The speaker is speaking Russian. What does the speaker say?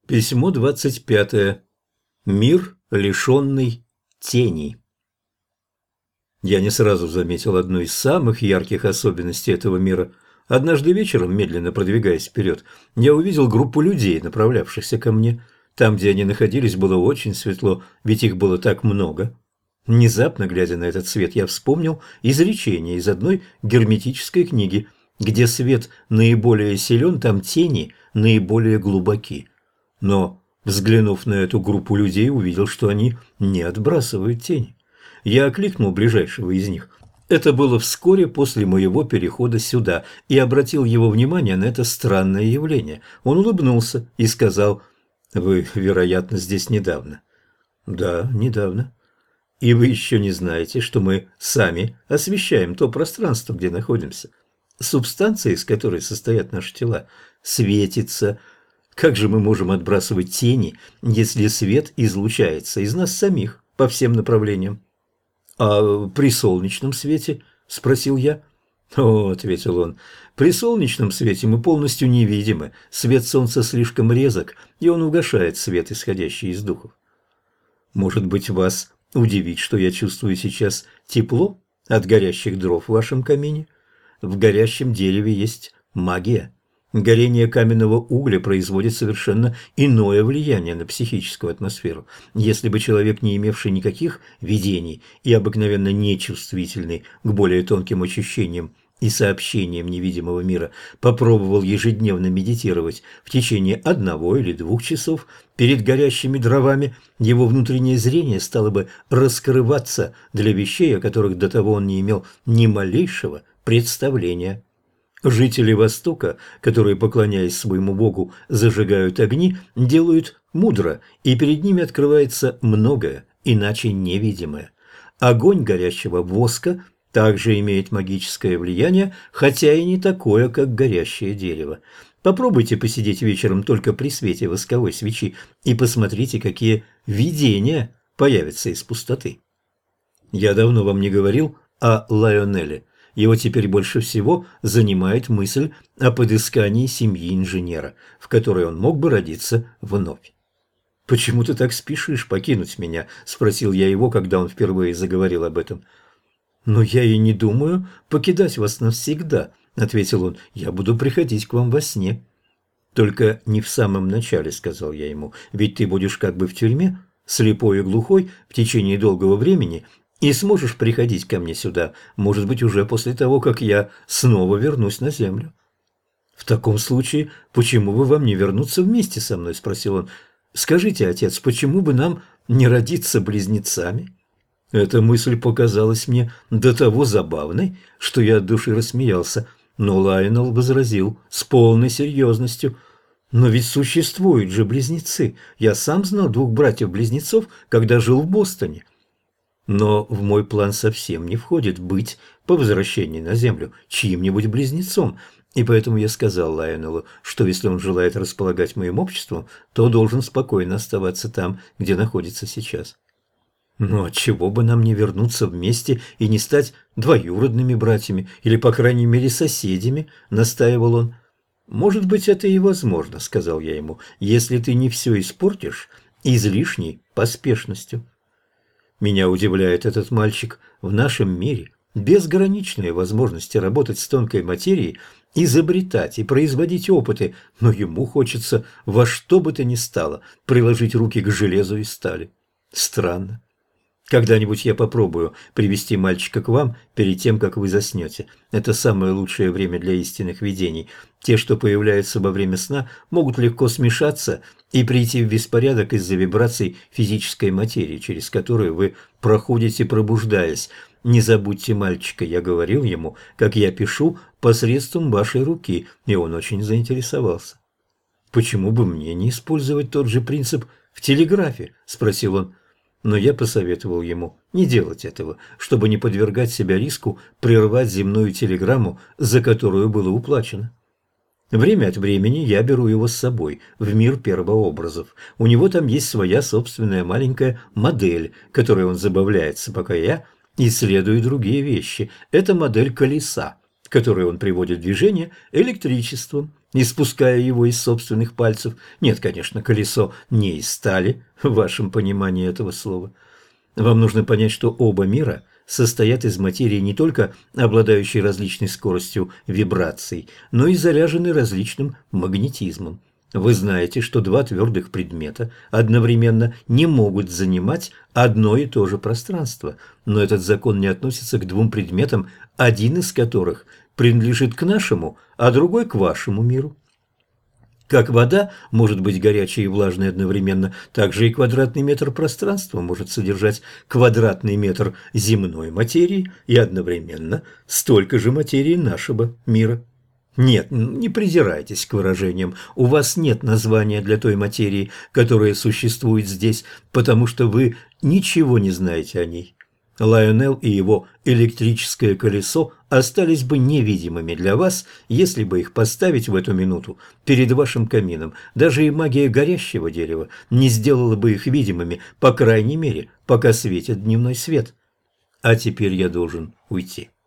Письмо 25. Мир, лишенный теней. Я не сразу заметил одну из самых ярких особенностей этого мира. Однажды вечером, медленно продвигаясь вперед, я увидел группу людей, направлявшихся ко мне. Там, где они находились, было очень светло, ведь их было так много. Внезапно, глядя на этот свет, я вспомнил изречение из одной герметической книги: где свет наиболее силен, там тени наиболее глубоки. Но, взглянув на эту группу людей, увидел, что они не отбрасывают тени. Я окликнул ближайшего из них. Это было вскоре после моего перехода сюда, и обратил его внимание на это странное явление. Он улыбнулся и сказал: «Вы, вероятно, здесь недавно». «Да, недавно». «И вы еще не знаете, что мы сами освещаем то пространство, где находимся. Субстанция, из которой состоят наши тела, светится. Как же мы можем отбрасывать тени, если свет излучается из нас самих по всем направлениям?» «А при солнечном свете?» – спросил я. «О», – ответил он, – «при солнечном свете мы полностью невидимы. Свет солнца слишком резок, и он угошает свет, исходящий из духов». «Может быть, вас удивит, что я чувствую сейчас тепло от горящих дров в вашем камине? В горящем дереве есть магия. Горение каменного угля производит совершенно иное влияние на психическую атмосферу. Если бы человек, не имевший никаких видений и обыкновенно нечувствительный к более тонким ощущениям и сообщениям невидимого мира, попробовал ежедневно медитировать в течение 1 или 2 часов перед горящими дровами, его внутреннее зрение стало бы раскрываться для вещей, о которых до того он не имел ни малейшего представления. Жители Востока, которые, поклоняясь своему богу, зажигают огни, делают мудро, и перед ними открывается многое, иначе невидимое. Огонь горящего воска также имеет магическое влияние, хотя и не такое, как горящее дерево. Попробуйте посидеть вечером только при свете восковой свечи и посмотрите, какие видения появятся из пустоты. Я давно вам не говорил о Лайонелле. Его теперь больше всего занимает мысль о подыскании семьи инженера, в которой он мог бы родиться вновь. «Почему ты так спешишь покинуть меня?» – спросил я его, когда он впервые заговорил об этом. «Но я и не думаю покидать вас навсегда», – ответил он. «Я буду приходить к вам во сне». «Только не в самом начале», – сказал я ему, – «ведь ты будешь как бы в тюрьме, слепой и глухой, в течение долгого времени, и сможешь приходить ко мне сюда, может быть, уже после того, как я снова вернусь на землю». «В таком случае, почему бы вам не вернуться вместе со мной?» – спросил он. «Скажите, отец, почему бы нам не родиться близнецами?» Эта мысль показалась мне до того забавной, что я от души рассмеялся, но Лайонелл возразил с полной серьезностью: «Но ведь существуют же близнецы. Я сам знал 2 братьев-близнецов, когда жил в Бостоне». «Но в мой план совсем не входит быть по возвращении на Землю чьим-нибудь близнецом, и поэтому я сказал Лайонеллу, что если он желает располагать моим обществом, то должен спокойно оставаться там, где находится сейчас». «Но отчего бы нам не вернуться вместе и не стать двоюродными братьями, или, по крайней мере, соседями?» – настаивал он. «Может быть, это и возможно», – сказал я ему, – «если ты не все испортишь излишней поспешностью». Меня удивляет этот мальчик. В нашем мире безграничные возможности работать с тонкой материей, изобретать и производить опыты, но ему хочется во что бы то ни стало приложить руки к железу и стали. Странно. Когда-нибудь я попробую привести мальчика к вам перед тем, как вы заснете. Это самое лучшее время для истинных видений. Те, что появляются во время сна, могут легко смешаться и прийти в беспорядок из-за вибраций физической материи, через которую вы проходите, пробуждаясь. Не забудьте мальчика, я говорил ему, как я пишу посредством вашей руки, и он очень заинтересовался. «Почему бы мне не использовать тот же принцип в телеграфе?» – спросил он. Но я посоветовал ему не делать этого, чтобы не подвергать себя риску прервать земную телеграмму, за которую было уплачено. Время от времени я беру его с собой в мир первообразов. У него там есть своя собственная маленькая модель, которой он забавляется, пока я исследую другие вещи. Это модель колеса, которую он приводит в движение электричеством испуская его из собственных пальцев. Нет, конечно, колесо не из стали, в вашем понимании этого слова. Вам нужно понять, что оба мира состоят из материи, не только обладающей различной скоростью вибраций, но и заряжены различным магнетизмом. Вы знаете, что два твердых предмета одновременно не могут занимать одно и то же пространство, но этот закон не относится к двум предметам, один из которых принадлежит к нашему, а другой к вашему миру. Как вода может быть горячей и влажной одновременно, так же и квадратный метр пространства может содержать квадратный метр земной материи и одновременно столько же материи нашего мира. Нет, не придирайтесь к выражениям. У вас нет названия для той материи, которая существует здесь, потому что вы ничего не знаете о ней. Лайонелл и его электрическое колесо остались бы невидимыми для вас, если бы их поставить в эту минуту перед вашим камином. Даже и магия горящего дерева не сделала бы их видимыми, по крайней мере, пока светит дневной свет. А теперь я должен уйти.